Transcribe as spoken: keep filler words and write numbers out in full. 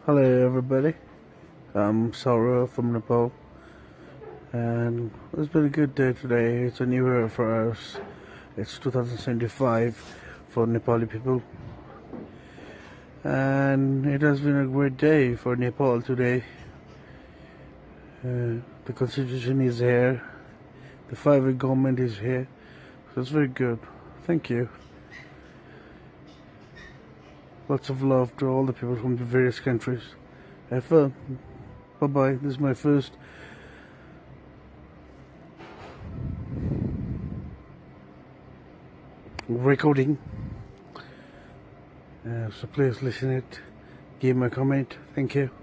Hello everybody, I'm Saurabh from Nepal, and it's been a good day today. It's a new year for us. It's two thousand seventy-five for Nepali people, and it has been a great day for Nepal today. Uh, the constitution is here, the five-way government is here, so it's very good. Thank you. Lots of love to all the people from the various countries. Have fun. Bye bye. This is my first recording, uh, so please listen it, give me a comment. Thank you.